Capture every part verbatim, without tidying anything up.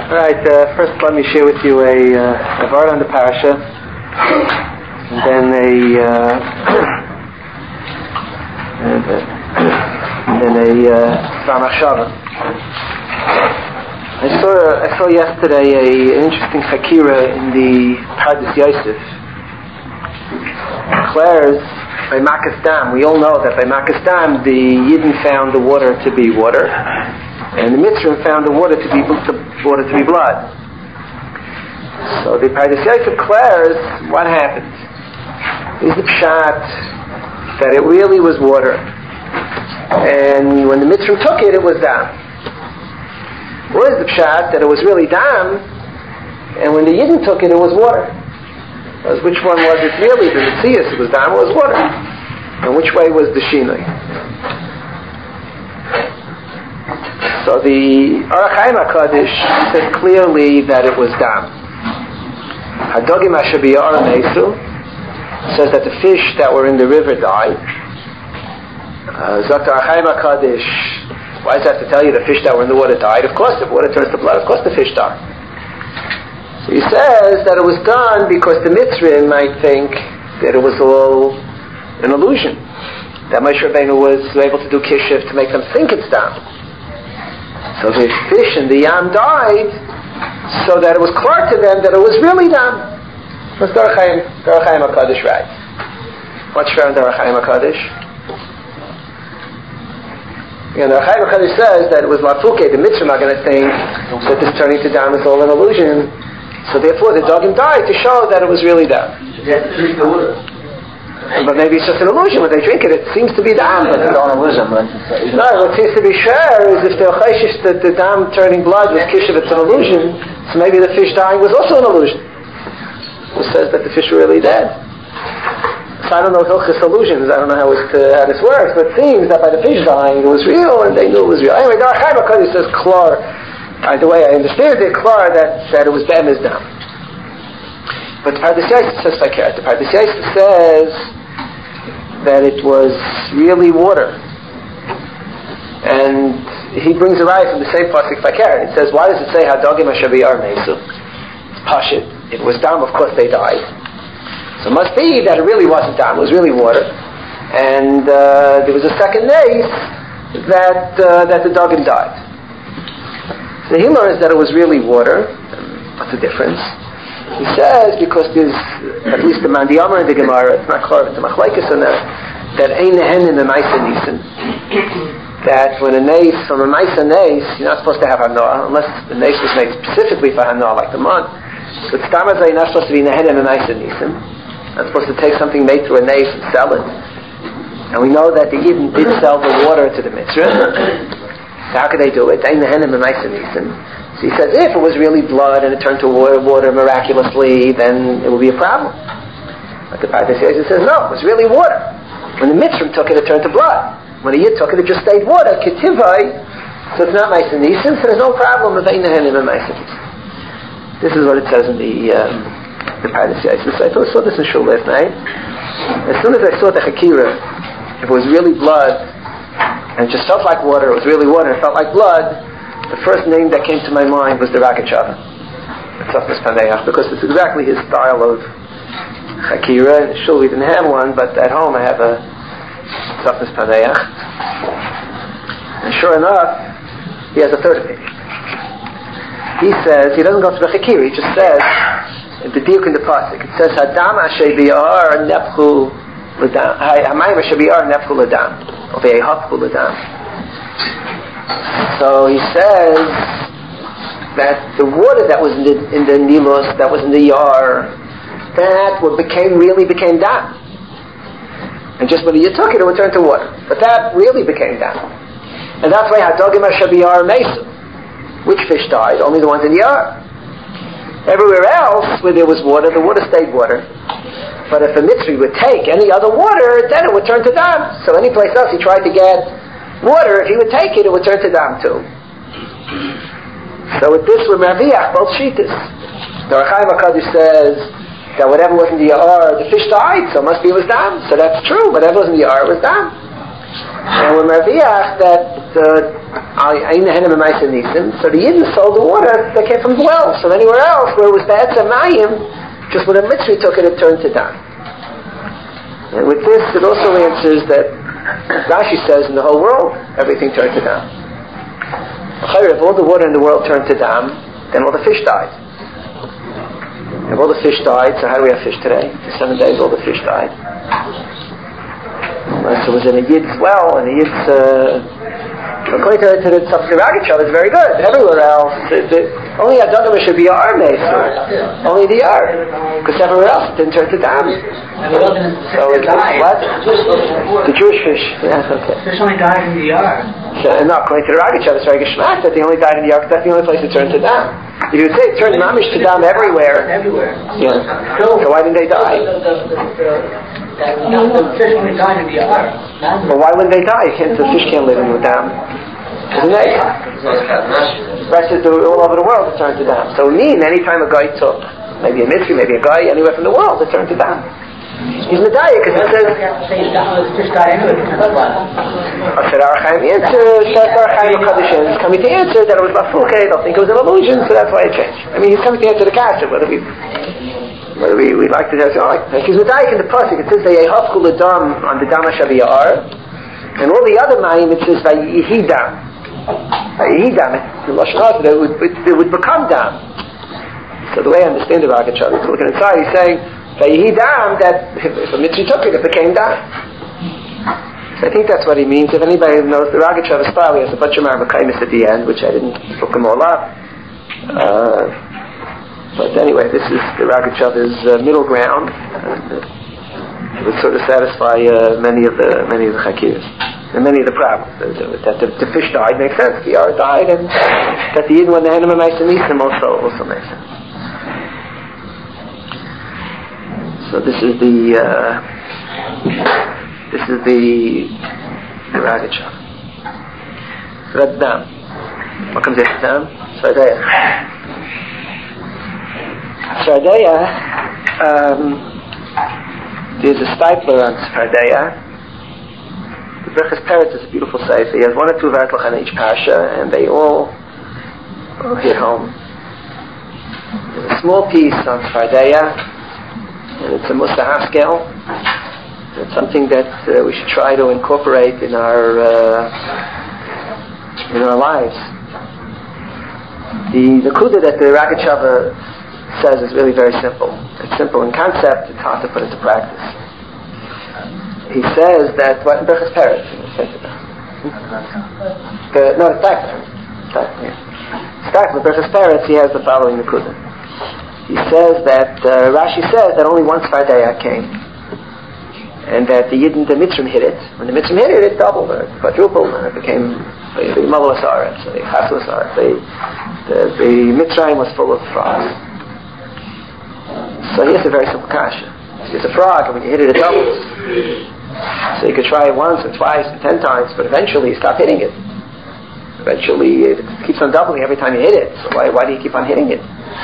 Alright, uh, first let me share with you a, uh, a word on the parasha, and then a, uh, and, uh, and then a Ramachshava. Uh, I saw I saw yesterday a, an interesting Hakira in the Pardes Yosef. Declares by Makas Dam. We all know that by Makas Dam the Yidden found the water to be water, and the Mitzrayim found the water to be the water to be blood. So the Pardes Yosef declares what happened. Is the pshat that it really was water, and when the Mitzrayim took it, it was dam. Or is the pshat that it was really dam, and when the Yidden took it, it was water? Because which one was it really? The Metzias, it was dam, or was water? And which way was the Shinoi? So the Orach Chaim HaKadosh said clearly that it was dam. Hadogim Asher B'Ya'ar Meisu says that the fish that were in the river died. Zok Orach Chaim HaKadosh, why does that have to tell you the fish that were in the water died? Of course, if water turns to blood, of course the fish died. So he says that it was done because the Mitzrayim might think that it was all an illusion, that Moshe Rabbeinu was able to do kishiv to make them think it's dam. So the fish in the yam died, so that it was clear to them that it was really dam. What's the Orach Chaim HaKadosh right? What's fair in the Orach Chaim HaKadosh? And the Orach Chaim HaKadosh says that it was lafuke. The Mitzvah are going to think that this turning to dam is all an illusion. So therefore the dogim died to show that it was really dam. But maybe it's just an illusion. When they drink it, it seems to be dam. But it's not an illusion. No, what seems to be sure is if the chayshish that the dam turning blood was kishiv, it's an illusion. So maybe the fish dying was also an illusion. Who says that the fish were really dead? So I don't know hilchos illusions. I don't know how, it, uh, how this works. But it seems that by the fish dying, it was real, and they knew it was real. Anyway, the Orach Chaim HaKadosh says klar. Uh, the way I understand it, klar that that it was be'em is dam. But the Pardes Yosef says like that. The Pardes Yosef says that it was really water, and he brings a rise from the same pasuk fakir. It says, why does it say hadogim asher b'ya'ar meisu? It's pashut. It was dam. Of course they died. So it must be that it really wasn't dam. It was really water, and uh, there was a second nace that uh, that the dogim died. So he learns that it was really water. What's the difference? He says because there's at least the Mandiyamar in the Gemara, it's not clear, it's a machlekes in there, that ein nehen in the Maisa Nisan, that when a nace, from a Maisa nace, you're not supposed to have hanoah, unless the nace was made specifically for hanoah, like the month. But stamazah, you're not supposed to be nehen in the Maisa Nisan. You're not supposed to take something made through a nace and sell it. And we know that the Yidden did sell the water to the Mitzrayim. So how could they do it? Ein nehen in the Maisa Nisan. So he says, if it was really blood and it turned to water, water miraculously, then it would be a problem. But the Pardes Yosef says, no, it was really water. When the Mitzrayim took it, it turned to blood. When the Yid took it, it just stayed water, ketivai. So it's not Maisa Nisan, so there's no problem with ein nehen in the Maisa Nisan. This is what it says in the um, the Pardes Yosef. So I thought I saw this in Shul last night. As soon as I saw the Hakira, if it was really blood, and it just felt like water, it was really water, it felt like blood, the first name that came to my mind was the Rakachava, Tzafnas Paneach, because it's exactly his style of Hakira. Sure, we didn't have one, but at home I have a Tzafnas Paneach. And sure enough, he has a third opinion. He says, he doesn't go through the Hakira, he just says, in the Diuk in the Pasuk, it says, Hadam Asher B'Ya'ar Nepchu L'Dam, Hamayim Asher B'Ya'ar Nepchu L'Dam, or Ve'ehapchu L'Dam. So he says that the water that was in the, in the Nilos, that was in the Yar, that what became really became dam. And just when you took it, it would turn to water. But that really became dam. And that's why hadogim asher b'ya'ar meisu. Which fish died? Only the ones in the Yar. Everywhere else where there was water, the water stayed water. But if a Mitzri would take any other water, then it would turn to dam. So any place else he tried to get water, if he would take it, it would turn to dam too. So with this, we're Merviach, both Shitas. The Orach Chaim HaKadosh says that whatever was in the Ya'ar, the fish died, so it must be it was dam. So that's true, whatever was in the Ya'ar was dam. And we're Merviach that uh, So the Yidden sold the water that came from the well. So anywhere else where it was Be'etzem Mayim, just when a Mitzri took it, it turned to dam. And with this, it also answers that Rashi says in the whole world, everything turned to dam. If all the water in the world turned to dam, then all the fish died. If all the fish died, so how do we have fish today? For seven days, all the fish died. And so it was in a Yid's well, and the Yid's, uh, according to, to the Tzavkiragachav, it's very good. Everywhere else, the, the, only Adonam should be Ar Meisur. Only the Ar. Because everywhere else it didn't turn to dam. So it's what? The Jewish fish. Yeah, okay. Fish only died in the Ar. So, no, according to the Ragachav, it's very geschmack that they only died in the Ar, because that's the only place it turned to dam. If you would say it turned mamish to dam everywhere. Everywhere. Yeah. So why didn't they die? No, the fish only died in the Ar. Well, why wouldn't they die? Can't, the fish can't live in the dam. Isn't it? Rest is all over the world it turned to dam. So mean any time a guy took maybe a mitzvah, maybe a guy anywhere from the world it turned to dam. He's medayik because it says. Fish died anyway. I said our Chaim answers. That's our Chaim Kaddish is coming to answer that it was lafuke. They'll think it was an illusion, so that's why it changed. I mean, he's coming to answer the kasha. Whether we whether we we like to say, oh, like he's medayik in the pasuk. It says they yehafku l'dam on the dam hashaviyar, and all the other mayim it says vayihidam. Vayihidam, the lashon hara, it would it would become dam. So the way I understand the Ragachav, he's looking inside. He's saying vayihidam that if a mitzvah took it, it became dam. So I think that's what he means. If anybody knows the Ragachav style, he has a bunch of Marmakaimis at the end, which I didn't look them all up. Uh, but anyway, this is the Ragachav's uh, middle ground. And, uh, it would sort of satisfy uh, many of the many of the Chakirs and many of the problems. That the, the fish died makes sense. The Yar died, and that the Yidden when the Henem Ma'aser Nisim also also makes sense. So this is the. Uh, This is the the Ragachav. So that's dam. What comes after dam? Svardeya. Svardeya. Um, there's a stipler on Svardeya. The Birchas Peretz is a beautiful sefer. He has one or two vartlach on each parsha, and they all all hit home. There's a small piece on Svardeya, and it's a Musa Haskel. It's something that uh, we should try to incorporate in our uh, in our lives. The the kuda that the Ragachav says is really very simple. It's simple in concept. It's hard to put into practice. He says that what in Birchas Peretz. The no, it's Stakler. Stakler, Birchas Peretz. He has the following kuda. He says that uh, Rashi says that only one Svardeya came. And that the Yidden, the Mitzrim hit it. When the Mitzrim hit it, it doubled, or it quadrupled, and it became the Malu Asaret, so the Chasu Asaret. The, the, the Mitzrayim was full of frogs. So here's a very simple kasha. It's a frog, and when you hit it, it doubles. So you could try it once, or twice, or ten times, but eventually you stop hitting it. Eventually it keeps on doubling every time you hit it. So why, why do you keep on hitting it?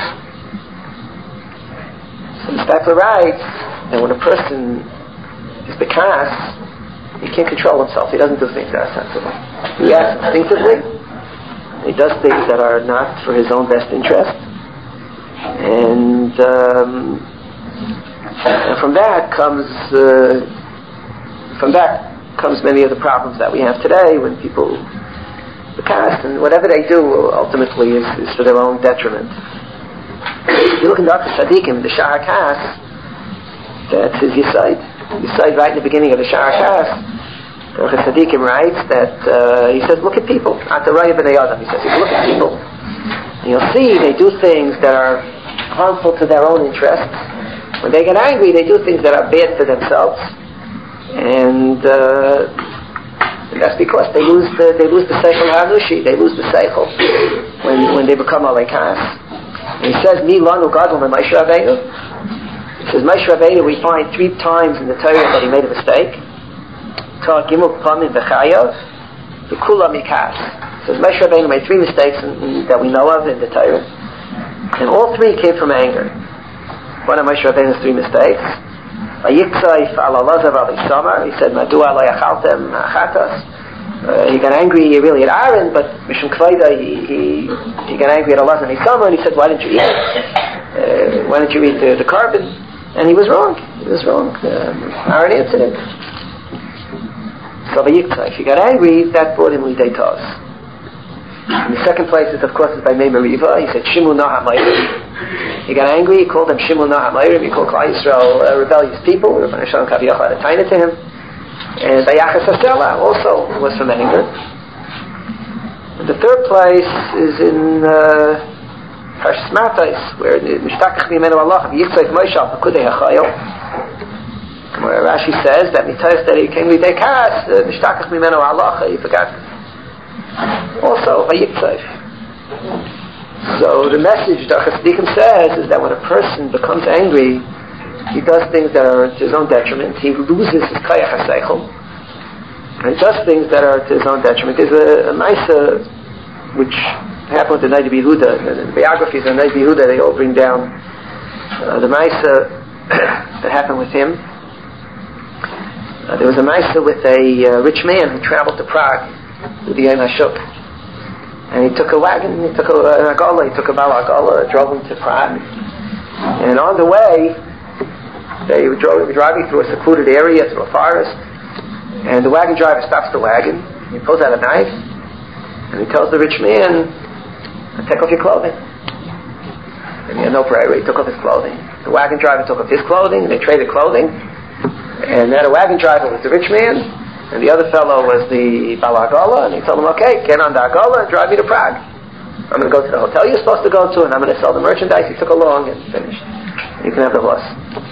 So the Stakler writes that when a person is because he can't control himself. He doesn't do things that are sensible. He acts instinctively. He does things that are not for his own best interest. And, um, and from that comes uh, from that comes many of the problems that we have today when people because and whatever they do ultimately is, is for their own detriment. If you look in Doctor Tzadikim, the Sha'ar Kas, that's his Yesod. You said right in the beginning of the Sha'ar Kas, the Tzadikim writes that uh, he says, look at people. At the Raya B'nai Adam, he says, you look at people, and you'll see they do things that are harmful to their own interests. When they get angry, they do things that are bad for themselves, and, uh, and that's because they lose the they lose the seichel hanushi. They lose the seichel when when they become alei kas. And he says, "Mi lanu gadol Moshe Rabbeinu." It says, Moshe Rabbeinu, we find three times in the Torah that he made a mistake. Ta gimel pamim v'chayav, v'kula mikas. It says, Moshe Rabbeinu made three mistakes in, in, that we know of in the Torah. And all three came from anger. One of Moshe Rabbeinu's three mistakes. Vayiktzayf ala lazav ali samar. He said, Madua lo yachaltem achatas. Uh, he got angry really at Aaron, but Mishum Kvaida, he, he he got angry at Allah and Isama, and he said, why didn't you eat? Uh, why didn't you eat the, the carbon? And he was wrong. He was wrong. Um, Aaron answered it. So if he got angry, that brought him Lidei Taz. In the second place is, of course, is by Mei Meriva. He said, Shimu Naha Meirim. He got angry, he called them Shimu Naha Meirim. He called Klal Yisrael uh, rebellious people. Rabbi Shalom Kaviyach had a taina to him. And Bayachas Hasela also was from anger. And the third place is in Parshas Matais, where Mishtakach Mimenu Allah Yitzchak Moishal Pekudei Hachayil, where Rashi says that Mitayas that he came Lidei Karas Mishtakach Mimenu Allah, he forgot. Also Yitzchak. So the message the Chassidim says is that when a person becomes angry, he does things that are to his own detriment. He loses his kayach haseichel. And he does things that are to his own detriment. There's a, a Maisa which happened to Naidi Yehuda. The biographies of Naidi Yehuda, they all bring down uh, the Maisa that happened with him. Uh, there was a Maisa with a uh, rich man who traveled to Prague with the Yom HaShuk. And he took a wagon, he took a, an Agala, he took a Bal Agala, drove him to Prague. And on the way, they were driving through a secluded area, through a forest, and the wagon driver stops the wagon. He pulls out a knife, and he tells the rich man, "Take off your clothing." And he had no prayer. He took off his clothing. The wagon driver took off his clothing, and they traded clothing. And that wagon driver was the rich man, and the other fellow was the Bal Agala, and he told him, "Okay, get on the Agala and drive me to Prague. I'm going to go to the hotel you're supposed to go to, and I'm going to sell the merchandise." He took along and finished. You can have the horse.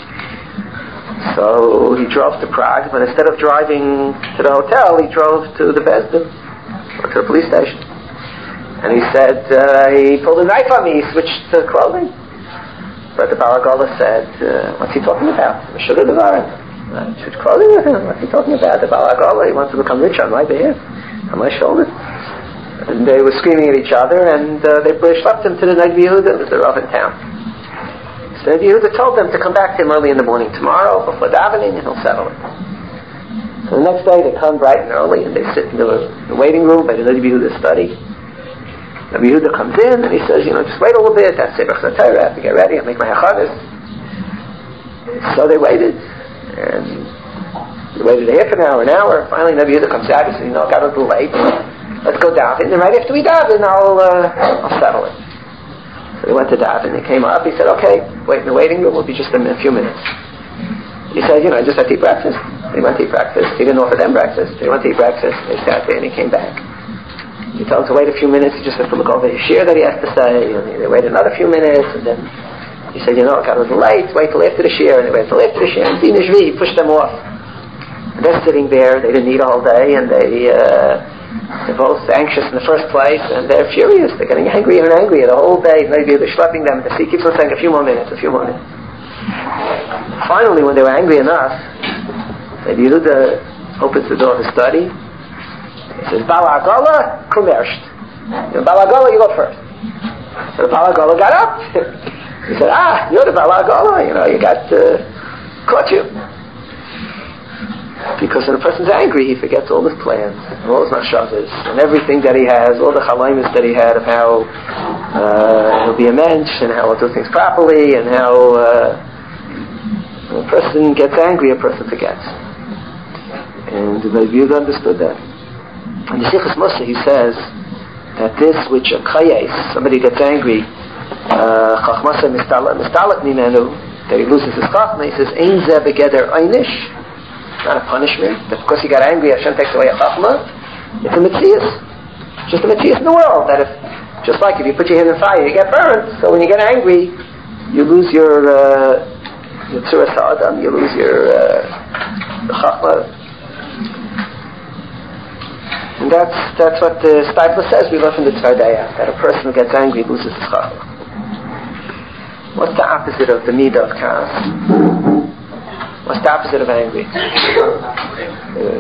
So he drove to Prague, but instead of driving to the hotel, he drove to the Bezdin, or to the police station. And he said, uh, he pulled a knife on me, he switched to clothing. But the Bal Agala said, uh, what's he talking about? Meshula Devarim. I switched clothing with him. What's he talking about? The Bal Agala, he wants to become rich on my behalf, on my shoulders. And they were screaming at each other, and uh, they schlepped him to the Naidi Yehuda, the Rav in town. So Naidi Yehuda told them to come back to him early in the morning tomorrow before davening, and he'll settle it. So the next day they come bright and early, and they sit in the, the waiting room by the Naidi Yehuda study. Naidi Yehuda comes in and he says, you know, just wait a little bit. That's Sefer Chatzor. I have to get ready. I'll make my hachadas. So they waited, and they waited a half an hour, an hour. Finally, Naidi Yehuda comes out. He says, you know, it got a little late. Let's go daven. And right after we daven, I'll uh, I'll settle it. So they went to daven. They came up. He said, okay, wait in the waiting room. We'll be just in a few minutes. He said, you know, I just had to eat breakfast. They went to eat breakfast. He didn't offer them breakfast. They went to eat breakfast. They sat there and he came back. He told them to wait a few minutes. He just had to look over his shir that he has to say. And they waited another few minutes. And then he said, you know, it got a little late. Wait till after the shir. And they waited till after the shir. And Din Ishvi, he pushed them off. And they're sitting there. They didn't eat all day. And they... Uh, They're both anxious in the first place, and they're furious. They're getting angrier and angrier the whole day. Maybe they're schlepping them. The sea keeps on saying, a few more minutes, a few more minutes. Finally, when they were angry enough, Naidi Yehuda opens the door of the study. He says, Bal Agala, komm erst. Bal Agala, you go first. So the Bal Agala got up. He said, ah, you're the Bal Agala. You know, you got uh, caught you. Because when a person's angry, he forgets all his plans, and all his mashavas, and everything that he has, all the chalamis that he had of how uh, he'll be a mensch, and how he'll do things properly, and how uh, when a person gets angry, a person forgets. And Naidi Yehuda understood that. In the Sichas Musa, he says that this which a kayes, somebody gets angry, chachmasa mistalak mimenu, that he loses his chachma, he says, ein zeh begeder einish. Not a punishment. That because he got angry, Hashem takes away a chachma. It's a mitzias. It's just a mitzias in the world. That if, just like if you put your hand in fire, you get burned. So when you get angry, you lose your uh, your tzuras ha'adam. You lose your uh, chachma. And that's that's what the Stipler says. We learn from the Tzardeya that a person who gets angry loses his chachma. What's the opposite of the midah of kaas? What's the opposite of angry? Uh,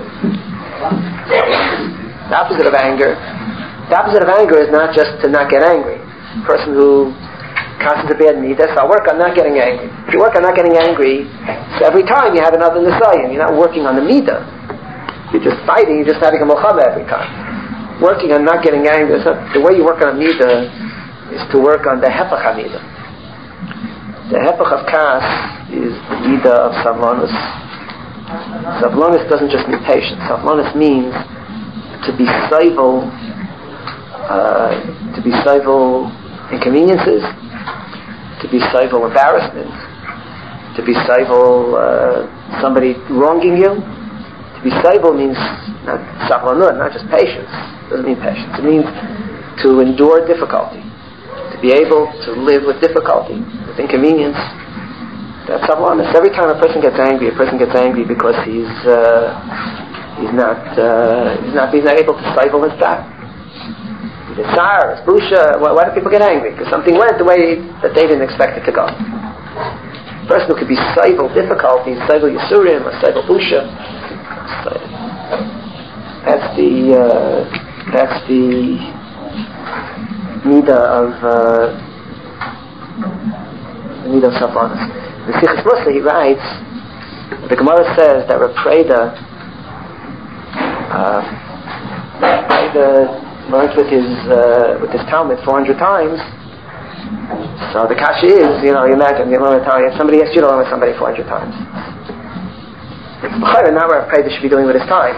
the opposite of anger. The opposite of anger is not just to not get angry. A person who comes into bad midah, so I'll work on not getting angry. If you work on not getting angry, so every time you have another nisayim. You're not working on the midah. you're just fighting, you're just having a milchama every time. Working on not getting angry. So the way you work on a midah is to work on the hepach midah. The hepach of kas is the midah of savlanus. Savlanus doesn't just mean patience. Savlanus means to be stable, uh, to be stable inconveniences, to be stable embarrassment, to be stable uh, somebody wronging you. To be stable means not savlanut, not just patience. It doesn't mean patience. It means to endure difficulty, to be able to live with difficulty, with inconvenience. That's savlanus. Every time a person gets angry, a person gets angry because he's uh, he's not uh, he's not he's not able to stable his thought. It's tsar, it's busha. Why, why do people get angry? Because something went the way that they didn't expect it to go. A person who could be stable difficulties, stable yisurim, or stable busha. That's the uh, that's the midah of uh, the midah of savlanus. The Sichas Musa, he writes, the Gemara says that Rav Preda, uh, Preda learned with his uh, with his Talmud four hundred times. So the kasha is, you know, you imagine, you learn a Talmud, somebody asks you to learn with somebody four hundred times. It's not what Rav Preda should be doing with his time.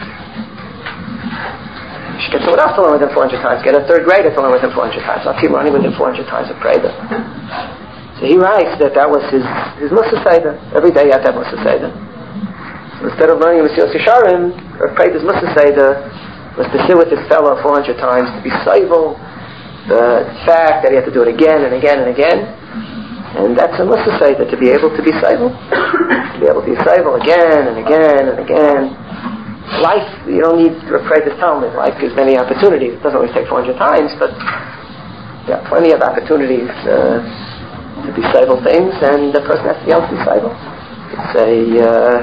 You should get someone else to learn with him four hundred times. Get a third grader to learn with him four hundred times. Not keep learning with him four hundred times of Preda. So he writes that that was his his Musa Seder. Every day he had that Musa Seder. So instead of learning Mesilas Yesharim, Rav Preda's Musa Seder was to sit with his fellow four hundred times, to be stable, the fact that he had to do it again and again and again. And that's a Musa Seder, to be able to be stable. To be able to be stable again and again and again. Life, you don't need to pray this Talmud. Life gives many opportunities. It doesn't always take four hundred times, but there are plenty of opportunities uh, to be stable things, and the person has to be able to be stable. It's a. Uh,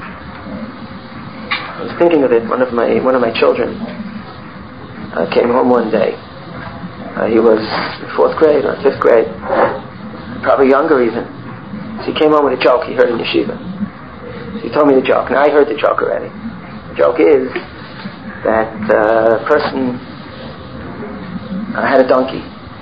I was thinking of it. One of my one of my children uh, came home one day. Uh, he was in fourth grade or fifth grade, probably younger even. So he came home with a joke he heard in yeshiva. So he told me the joke. Now I heard the joke already. The joke is that uh, a person uh, had a donkey.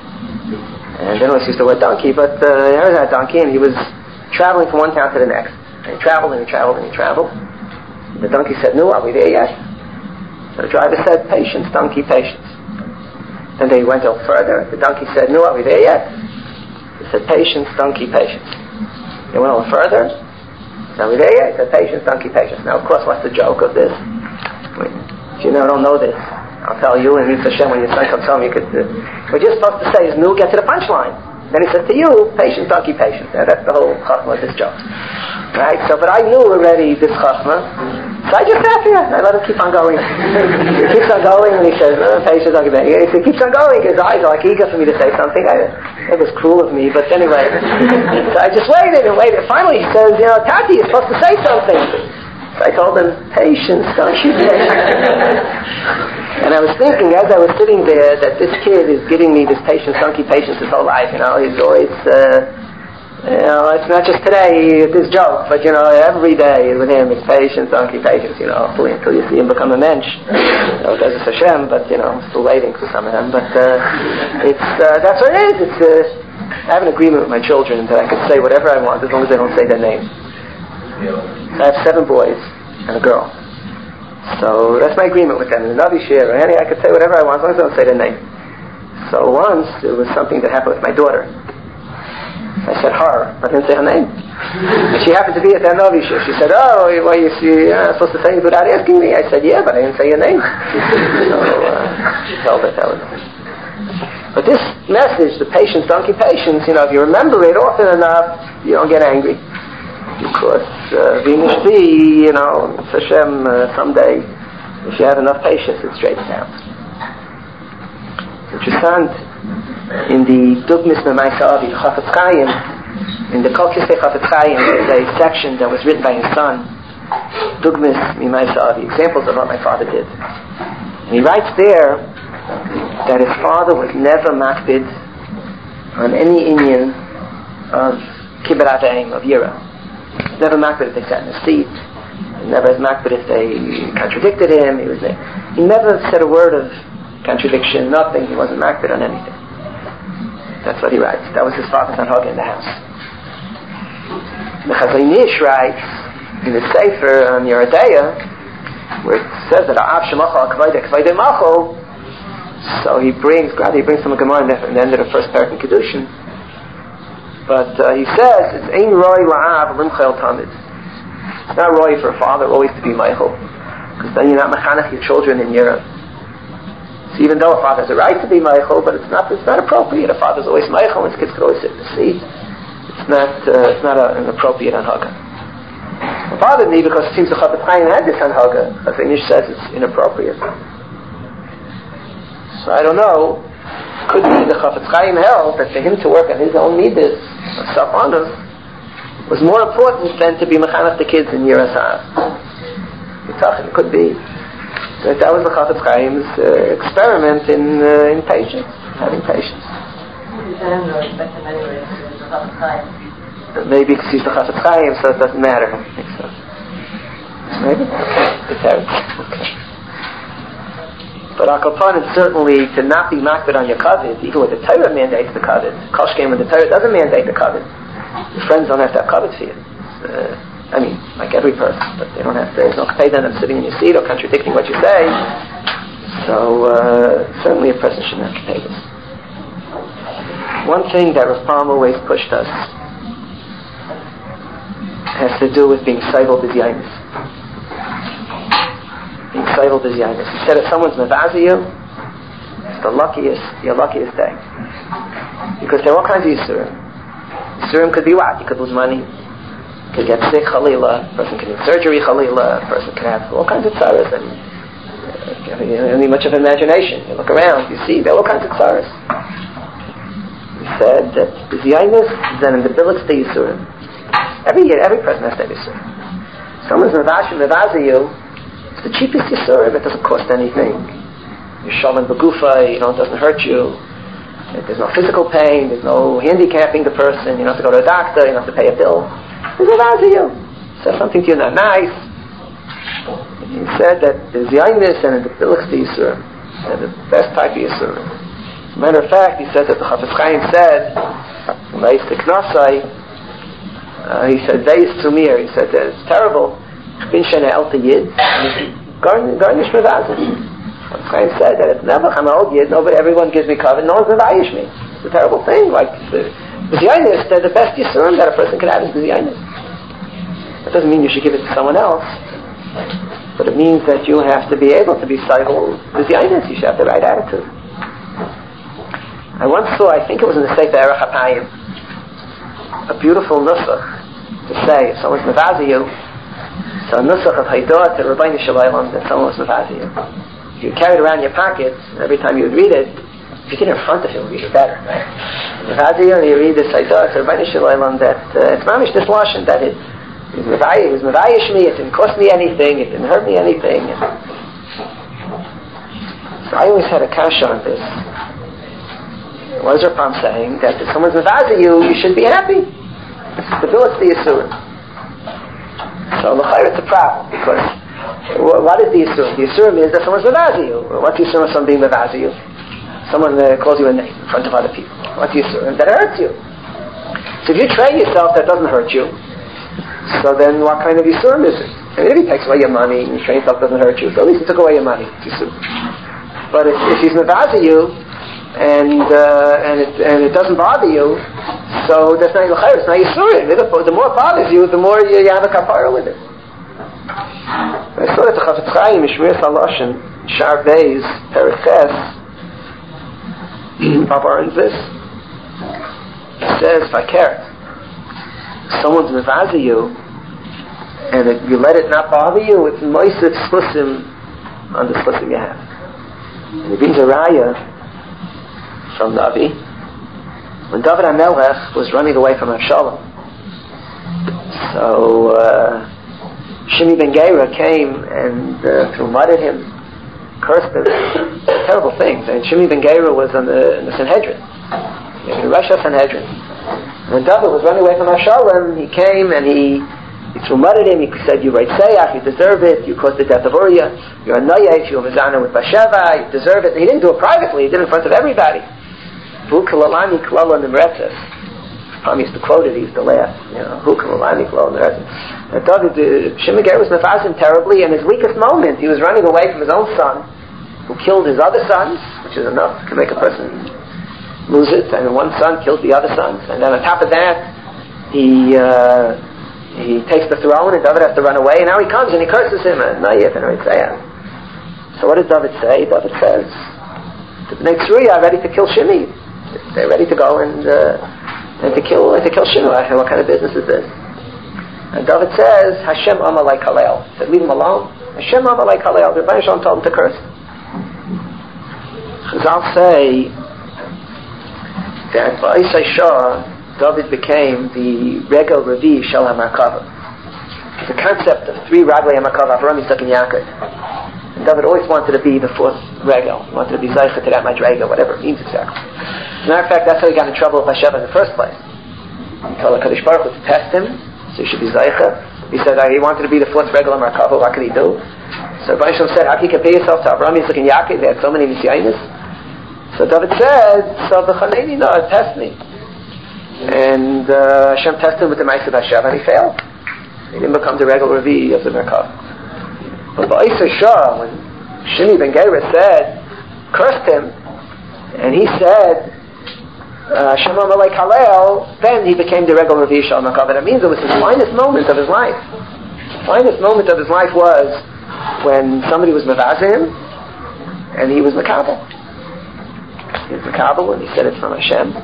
And they don't always use the word donkey, but uh, he had a donkey, and he was traveling from one town to the next. And he traveled and he traveled and he traveled. And the donkey said, "No, are we there yet?" So the driver said, "Patience, donkey, patience." Then they went a little further. The donkey said, "No, are we there yet?" He said, "Patience, donkey, patience." They went a little further. "Are we there yet?" He said, "Patience, donkey, patience." Now, of course, what's the joke of this? If you know, don't know this, I'll tell you, and Mitzvah Hashem, when your son comes home, you could, uh, what you're supposed to say is, "No, get to the punchline." Then he says to you, "Patience, donkey, patience." Now, that's the whole chachma of this joke. Right? So, but I knew already this chachma, so I just sat there, and I let him keep on going. He keeps on going, and he says, oh, "Patience, donkey, patience." He keeps on going, his eyes are like eager for me to say something. I, it was cruel of me, but anyway. So I just waited and waited. Finally he says, "You know, Tati, you're supposed to say something." So I told him, "Patience, donkey, patience." And I was thinking, as I was sitting there, that this kid is giving me this patience, donkey, patience his whole life. You know, he's always, uh, you know, it's not just today, this joke, but, you know, every day with him, it's patience, donkey, patience, you know, hopefully until you see him become a mensch. You know, there's a Hashem, but, you know, I'm still waiting for some of them. But uh, it's, uh, that's what it is. It's, uh, I have an agreement with my children that I can say whatever I want as long as they don't say their name. I have seven boys and a girl. So that's my agreement with them. In the Navi Shir or any, I could say whatever I want as long as I don't say their name. So once there was something that happened with my daughter. I said her, but I didn't say her name. And she happened to be at that Navi Shir. She said, "Oh, well, you see, you're not supposed to say it without asking me." I said, "Yeah, but I didn't say your name." So uh, she told her that was it. But this message, the patience, donkey patience, you know, if you remember it often enough, you don't get angry. Because uh, you know, Hashem, uh, someday, if you have enough patience, it straightens out. Interessant, in the Dugmis Memaisa Avi, Chafetz Chaim, in the Kol Kisei Chafetz Chaim, there's a section that was written by his son, Dugmis Memaisa Avi, examples of what my father did. And he writes there that his father was never makpid on any inyan of Kibbut Aveim, of Yira. Never makpid if they sat in a seat. He never was makbid if they contradicted him. He was he never said a word of contradiction, nothing. He wasn't makbid on anything. That's what he writes. That was his father's anhaga in the house. The Chazon Ish writes in the Sefer on Yeridea, where it says that A'av shemacha k'vayde k'vayde macho. So he brings, he brings some Gemara in the end of the first parak in Kedushin. But uh, he says it's ein roi la'av limchel tamid. It's not roi for a father always to be meichel, because then you're not mechanech your children in Europe. So even though a father has a right to be meichel, but it's not it's not appropriate. A father's always meichel, and his kids could always sit in the seat. It's not uh, it's not a, an appropriate anhaga. It bothered me because it seems the Chafetz Chaim had this anhaga. Chazon Ish says it's inappropriate. So I don't know. Could be the Chafetz Chaim held that for him to work on his own midas of self-honor was more important than to be mechanech the kids in Yiras Ha'av. It could be that that was the Chafetz Chaim's uh, experiment in uh, in patience, having patience. Maybe because he's the Chafetz Chaim, so it doesn't matter. I think so. Maybe? Okay. But Akapan is certainly to not be makbid on your kavod, even when the Torah mandates the kavod. Koshkem when the Torah doesn't mandate the kavod. Your friends don't have to have kavod for you. Uh, I mean, like every person, but they don't have to. There's no kavod them sitting in your seat or contradicting what you say. So uh, certainly a person should not have kavod. One thing that Rav Palm always pushed us has to do with being seibel b'zaynis. Being seibel b'zaynis. He said if someone's mevazi you, it's the luckiest, your luckiest day. Because there are all kinds of yisurim. Yisurim could be what? You could lose money. You could get sick, chalila. A person can need surgery, chalila. A person can have all kinds of tzaras. I mean, you don't need much of imagination. You look around, you see, there are all kinds of tzaras. He said that b'zaynis is an inability to yisurim. Every year, every person has to have yisurim. Someone's mevazi, mevazi you, it's the cheapest yisurim. It doesn't cost anything. You're shalom b'gufa, you know, it doesn't hurt you. There's no physical pain. There's no handicapping the person. You don't have to go to a doctor. You don't have to pay a bill. It's mevazi you. Says something to you not nice. He said that the zaynis and the bilach yisurim are the best type of yisurim. As a matter of fact, he said that the Chafetz Chaim said, "Meis teknasai." He said, "Veis tumir." He said that it's terrible. Bin shena elta yid, garnish mevazi. Chafetz Chaim said that it's never I'm an old yid. Nobody, everyone gives me cover. No one's mevayish me. It's a terrible thing. Like the zaynis, they're the best yisurim that a person can have is the zaynis. That doesn't mean you should give it to someone else, but it means that you have to be able to be seibel the zaynis. You should have the right attitude. I once saw, I think it was in the Sefer Erech HaPayim, a beautiful nusach to say if someone's mevazi you, so a nusach of Haidah to Rabbeinu Shalom that someone was mevazi you. If you carry it around in your pocket, every time you would read it, if you get in front of him, it would be better, right? Mevazi you, and you read this Haidah to Rabbeinu Shalom that uh, it's mamish this lashon that it was mevayish me, it didn't cost me anything, it didn't hurt me anything. And so I always had a kasha on this. What is Rav Palm saying? That if someone's mevazi you, you should be happy. It's the ability to yisurim. So l'chayr it's a problem because what is the yisurim? The yisurim is that someone's mevazi you. What's the yisurim of someone being mevazi you? Someone uh, calls you a name in front of other people. What's the yisurim? That hurts you. So if you train yourself, that doesn't hurt you. So then, what kind of yisurim is it? I mean, if he takes away your money and you train yourself doesn't hurt you, so at least he took away your money. It's yisurim. But if, if he's mevazi you, and uh, and it and it doesn't bother you, so that's not l'chayr. It's not yisurim. The more it bothers you, the more you, you have a kapara with it. I saw that the Chafetz Chaim Mishmir Saloshin Shar Beis Periches Babar this. He says, "Fakir, someone's mevazi you, and it, you let it not bother you. It's moisef slusim on the slusim you have." And he brings a raya from Navi, when David HaMelech was running away from Avshalom. So uh, Shimi ben Gera came and uh, threw mud at him, cursed him, terrible things. And Shimi ben Gera was in the, in the Sanhedrin, in the Rosh Sanhedrin. When David was running away from Avshalom, he came and he You trumated him, you said you write Sayach, you deserve it, you caused the death of Uriah, you're a Nayef, you're a Mizana with Basheva, you deserve it. And he didn't do it privately, he did it in front of everybody. Hu kalalani klala nimretzes. Tom used to quote it, he used to laugh. You know, Hu kalalani klala nimretzes. David, Shimon Ger was mefazim terribly, and his weakest moment, he was running away from his own son, who killed his other sons, which is enough to make a person lose it, and one son killed the other sons, and then on top of that, he uh, he takes the throne, and David has to run away, and now he comes and he curses him, and Nayef and Ritzayah. So what does David say? David says, the Bnei Tzruya are ready to kill Shimi. They're ready to go and uh, and to kill and to kill Shimi. What kind of business is this? And David says, Hashem Amalai Kalel. He said, leave him alone. Hashem Amalai Kalel. The Rebbeinu Shalom told him to curse. Chazal say that by Isai Shah, David became the Regel Revi Shel HaMarkava. It's a concept of three Raglei HaMarkava, Avraham, Yitzchak, and Yaakov. And David always wanted to be the fourth Regel. He wanted to be Zaycha to that Madrega, whatever it means exactly. As a matter of fact, that's how he got in trouble with Hashem in the first place. He told HaKadosh Baruch Hu to test him, so he should be Zaycha. He said uh, he wanted to be the fourth Regel HaMarkava, what could he do? So Rebbeinu Shalom said, how can you compare yourself to Avraham, Yitzchak, and Yaakov? They had so many Nisyanis. So David said, so the Chaneni, no, test me. And uh, Hashem tested him with the Ma'aseh Hashem, and he failed. He didn't become the regular Revi of the Merkav. But the Isai Shah, when Shimi ben Gera said, cursed him, and he said, Hashem Amalei Kalel, then he became the regular Revi Shal Merkav. And it means it was the finest moment of his life. The finest moment of his life was when somebody was Mevazeh him, and he was Makabel. He was Makabel, and he said it's from Hashem.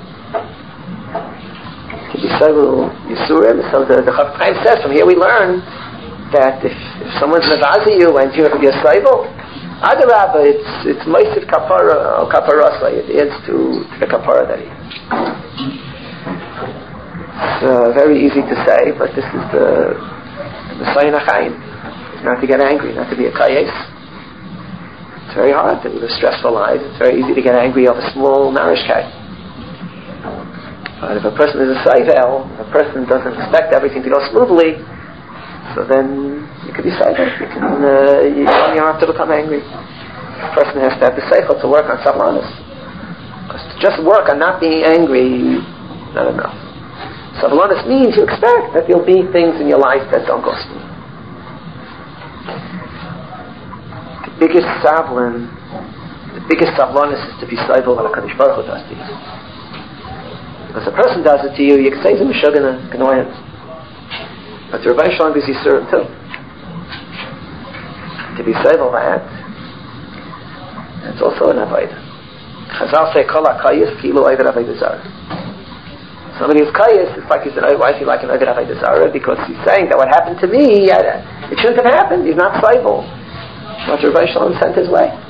To be several Yisurim. So the, the Chafetz Chaim says, from here we learn that if, if someone's Mevazi you and you're a Saival, Adarabba, it's it's Meisiv Kapara or Kaparasa. It adds to, to the Kapara that he. It's uh, very easy to say, but this is the the Sayin HaChaim. Not to get angry, not to be a Kayes. It's very hard to live stressful lives. It's very easy to get angry over small narishkeit. But if a person is a Saivel, if a person doesn't expect everything to go smoothly, so then you could be Saivel. You can, uh, you, you don't have to become angry. A person has to have the Seichel to work on Savlanis. Because to just work on not being angry, not enough. Savlanis means you expect that there'll be things in your life that don't go smooth. The biggest Savlin, the biggest Savlanis is to be Saivel when HaKadosh Baruch Hu does to you. Because a person does it to you, you can say to him, Meshugana, annoy him. But the Rebbeinu Shalom gives you serve too. To be Seivel that, it's also an Avodah. Chazal say, Kol HaKayis, Kilo Oived Avodah Zarah. Somebody who's Kayis, it's like he's an why is he like an Oived Avodah Zarah? Because he's saying that what happened to me, it shouldn't have happened. He's not Seivel. What the Rebbeinu Shalom sent his way.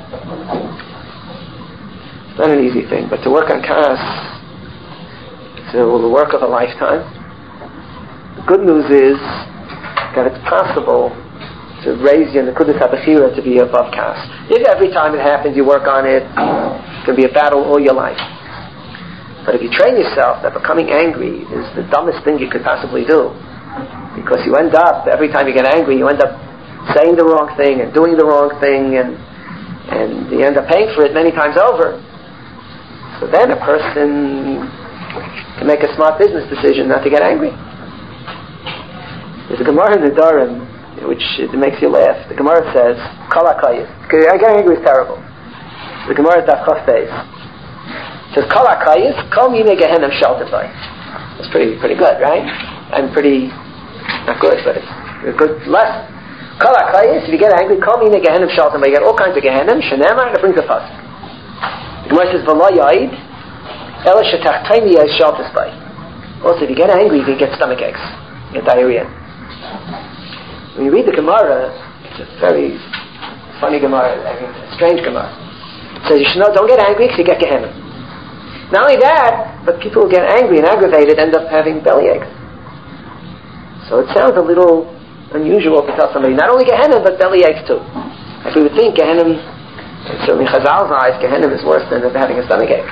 It's not an easy thing, but to work on Kas, so the work of a lifetime. The good news is that it's possible to raise your Nekudas HaBechira to be above Kas. If every time it happens you work on it, it's going to be a battle all your life. But if you train yourself that becoming angry is the dumbest thing you could possibly do, because you end up, every time you get angry, you end up saying the wrong thing and doing the wrong thing, and and you end up paying for it many times over. So then a person to make a smart business decision not to get angry. There's a Gemara in the Nedarim which it makes you laugh. The Gemara says, Kol HaKayis. Getting angry is terrible. The Gemara is Daf Chaf Beis. It says, Kol HaKayis, Kol Mine Gehenim Shaltet Boi. It's pretty, pretty good, right? And pretty, not good, but it's a good lesson. Kol HaKayis, if you get angry, Kol Mine Gehenim Shaltet Boi. You get all kinds of Gehenim, Shenemar, and it brings a fuss. The Gemara says, V'lo Yoid, Ela Shetachtaini Yez Shaltet Boi. Also, if you get angry, you can get stomach aches. You get diarrhea. When you read the Gemara, it's a very funny Gemara, I mean, a strange Gemara. It says, you should know, don't get angry because you get Gehenna. Not only that, but people who get angry and aggravated end up having belly aches. So it sounds a little unusual to tell somebody, not only Gehenna, but belly aches too. If we would think Gehenna, certainly in Chazal's eyes, Gehenna is worse than having a stomach ache.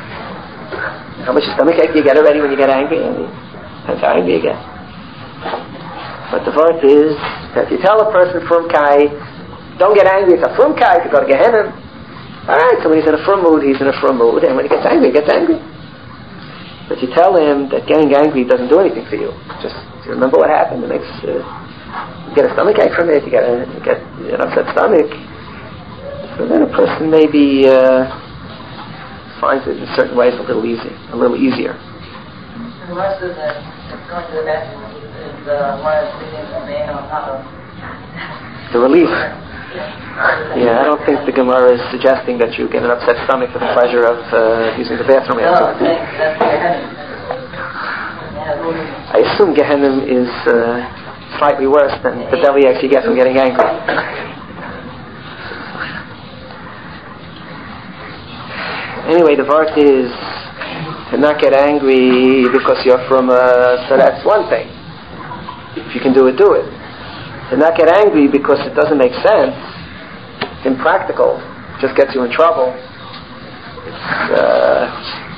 How much stomach ache do you get already when you get angry? And depends how angry you get. But the word is that you tell a person from Kai, don't get angry, it's a from Kai to go to Gehenna. Alright, so when he's in a firm mood, he's in a firm mood, and when he gets angry, he gets angry. But you tell him that getting angry doesn't do anything for you. Just you remember what happened. It makes uh, you get a stomach ache from it, you get, a, you get an upset stomach. So then a person maybe uh, finds it in certain ways a little easy, a little easier. The rest of the going to the bathroom is uh, one of the things that they know how to. The relief. Yeah, I don't think the Gemara is suggesting that you get an upset stomach for the pleasure of uh, using the bathroom. No, that's Gehenna. I assume Gehenna is uh, slightly worse than the bellyache you get from getting angry. Anyway, the vart is to not get angry because you're from a... So that's one thing. If you can do it, do it. To not get angry because it doesn't make sense, it's impractical, just gets you in trouble. It's, uh,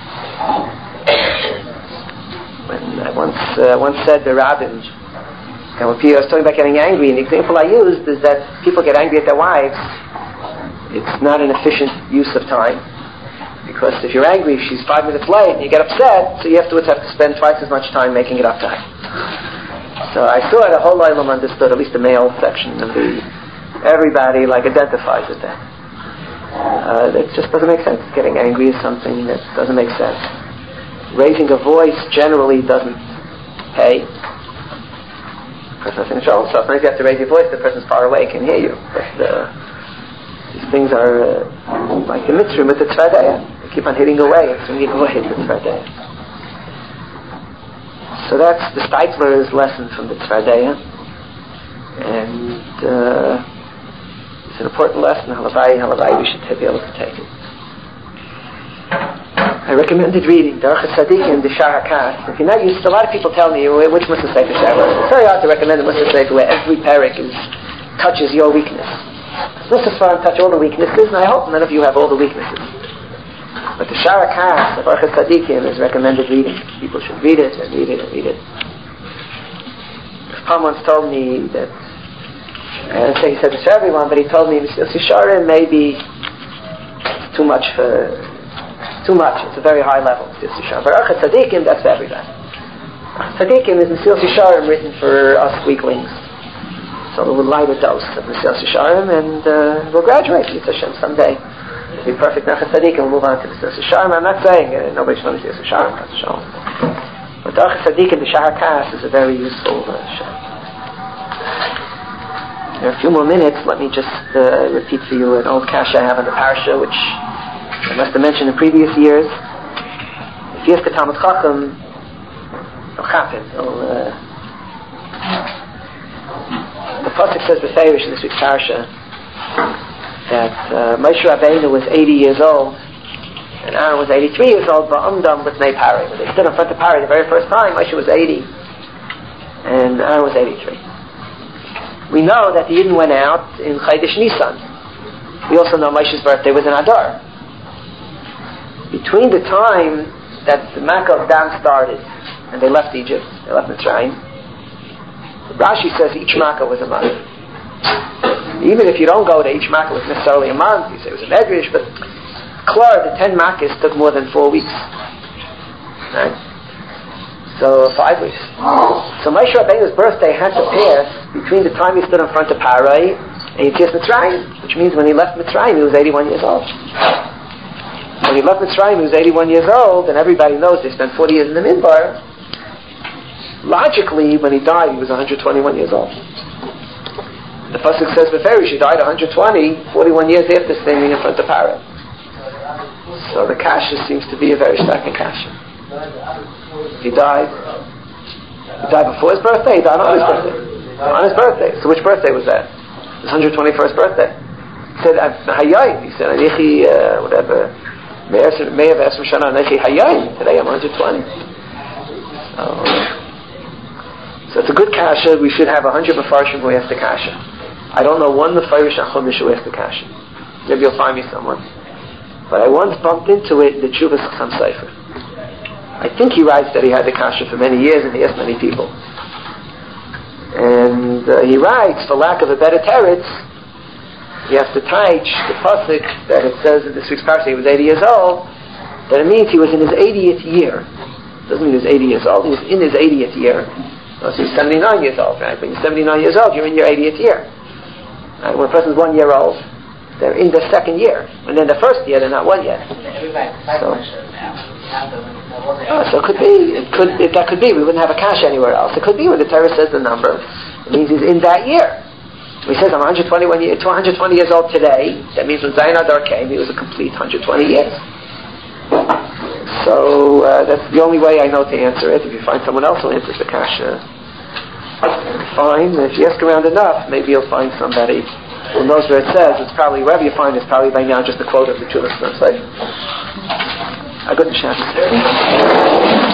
when I once, uh, once said the rabbin, and when Peter was talking about getting angry, and the example I used is that people get angry at their wives. It's not an efficient use of time. Because if you're angry, if she's five minutes late and you get upset, so you afterwards have to spend twice as much time making it up to her. So I saw it, a whole Olam understood, at least the male section of the, everybody like identifies with that. Uh, it just doesn't make sense. Getting angry is something that doesn't make sense. Raising a voice generally doesn't pay. The person has to control himself. Sometimes you have to raise your voice, the person's far away can hear you. But uh, these things are uh, like the mitzvah with the tzvadeya. They keep on hitting away. It's when you go hit the tzvadeya. So that's the Steipler's lesson from the tzvadeya. And uh, it's an important lesson. Halavai, halavai, we should be able to take it. I recommended reading Darchas Tzadikim, the Shar HaKas. If you're not used to, a lot of people tell me, which Musar Sefer Shar? It's very hard to recommend a Musar Sefer where every parak is, touches your weakness. Musar Sefer touch all the weaknesses, and I hope none of you have all the weaknesses. But the Shar HaKas of Darchas Tzadikim is recommended reading. People should read it and read it and read it. Pam once told me that, I don't say he said this for everyone, but he told me Mesilas Yesharim may be too much for, too much, it's a very high level, Mesilas Yesharim. But Darchas Tzadikim, that's for everybody. Tzadikim is Mesilas Yesharim written for us weaklings. So we'll light a dose of Mesilas Yesharim and uh, we'll graduate with Hashem someday. Be perfect Darchas Tzadikim, we'll move on to Mesilas Yesharim. I'm not saying uh, nobody should know Mesilas Yesharim, but Darchas Tzadikim, the Shar HaKas, is a very useful uh, shah. There are a few more minutes. Let me just uh, repeat for you an old kasha I have on the parasha, which I must have mentioned in previous years. If you ask a Talmud Chacham, it'll happen. It'll, uh, the pasuk says b'Seirish in this week's parasha that uh, Moshe Rabbeinu was eighty years old and Aaron was eighty-three years old, but Umdam with Nei Pari. When they stood in front of Pari the very first time, Moshe was eighty and Aaron was eighty-three. We know that the Yidden went out in Chodesh Nisan. We also know Moshe's birthday was in Adar. Between the time that the Makkah of Dam started and they left Egypt, they left Mitzrayim, Rashi says each Makkah was a month. Even if you don't go to each Makkah was necessarily a month, you say it was a Medrash, but Klar, the ten Makkahs took more than four weeks. Right? So five weeks. So Moshe Rabbeinu's birthday had to pass between the time he stood in front of Parai and Yetzias Mitzrayim, which means when he left Mitzrayim he was eighty-one years old. When he left Mitzrayim he was eighty-one years old, and everybody knows they spent forty years in the Midbar. Logically, when he died he was one hundred twenty-one years old. The pasuk says Beferish he died one hundred twenty, forty-one years after standing in front of Parai. So the kasha seems to be a very striking kasha. He died. He died before his birthday. He died on his birthday. On his birthday. So which birthday was that? His one hundred twenty-first birthday. He said Hayayim. He said Anichi uh, whatever. May have asked Shana Anichi Hayayim. Today I'm one hundred twenty. So, so it's a good kasha. We should have a hundred mefarshim who ask the kasha. I don't know one mefarish achumish who asked the kasha. Maybe you'll find me someone. But I once bumped into it in the Tshuvas Chassam Sofer. I think he writes that he had the kasha for many years and he asked many people. And uh, he writes, for lack of a better teretz, you have to teach the pasuk that it says in this week's parsha he was eighty years old, that it means he was in his eightieth year. It doesn't mean he was eighty years old, he was in his eightieth year. So he's seventy-nine years old, right? When you're seventy-nine years old, you're in your eightieth year. Right? When a person's one year old, they're in their second year. And then the first year, they're not one yet. So, oh, so it could be, it could, if that could be, we wouldn't have a cash anywhere else. It could be when the Torah says the number, it means he's in that year. He says, I'm one hundred twenty-one year, one hundred twenty years old today. That means when Zayin Adar came, he was a complete one hundred twenty years. So uh, that's the only way I know to answer it. If you find someone else who answers the kasha, fine. If you ask around enough, maybe you'll find somebody who knows where it says. It's probably, wherever you find it, it's probably by now just a quote of the Chulas translation. A good Shabbos.